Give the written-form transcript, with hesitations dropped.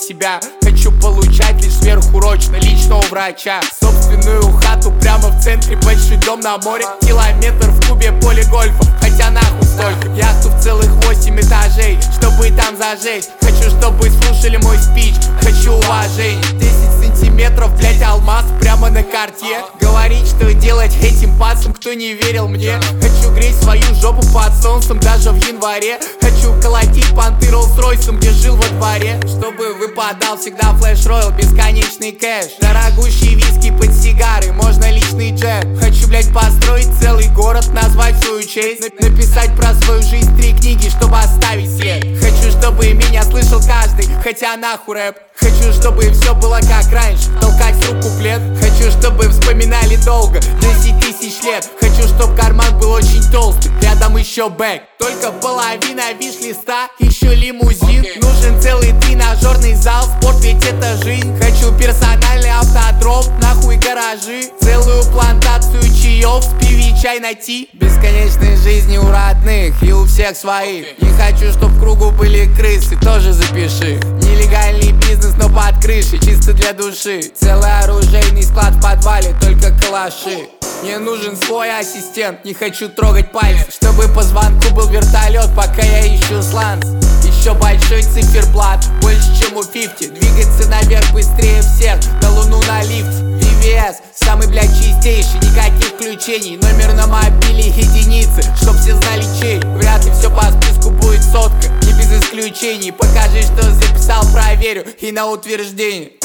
себя. Хочу получать лишь сверхурочно личного врача. Собственную хату прямо в центре, большой дом на море. Километр в кубе поле гольфа, хотя нахуй столько. Яхту в целых 8 этажей, чтобы там зажечь. Хочу, чтобы слушали мой спич, хочу уважения. 10 сантиметров, блять, алмаз прямо на карте. Говорить, что делать этим пацам, кто не верил мне. Хочу греть свою жопу под солнцем даже в январе. Хочу колотить понты Роллс-Ройсом, где жил во дворе. Чтобы выпадал всегда флеш-ройл, бесконечный кэш. Дорогущие виски под сигары, можно личный джет. Хочу, блять, построить целый город, назвать в свою честь. Написать про свою жизнь 3 книги, чтобы оставить след. Хочу, чтобы меня слышал каждый, хотя нахуй рэп. Хочу, чтобы все было как раньше, толкать в руку куплет. Хочу, чтобы вспоминали долго, 10 тысяч лет. Хочу, чтоб карман был очень толстый, рядом еще бэк. Только половина виш-листа, еще лимузин. Нужен целый тренажерный зал, спорт ведь это жизнь. Хочу персональный автодром, нахуй гаражи. Целую плантацию чаев, с пиви чай найти. Бесконечной жизни у родных и у всех своих. Не хочу, чтоб в кругу были крысы, тоже запиши. Нелегальный бизнес, но под крышей, чисто для души. Целый оружейный склад в подвале, только калаши. Мне нужен свой ассистент, не хочу трогать пальцы. Чтобы по звонку был вертолет, пока я ищу сланц. Еще большой циферблат, больше чем у 50. Двигаться наверх быстрее всех, на луну на лифт. VVS, самый, блядь, чистейший, никаких включений. Номер на мобиле единицы, чтоб все знали чей. Вряд ли все по списку будет сотка, не без исключений. Покажи, что записал, проверю и на утверждение.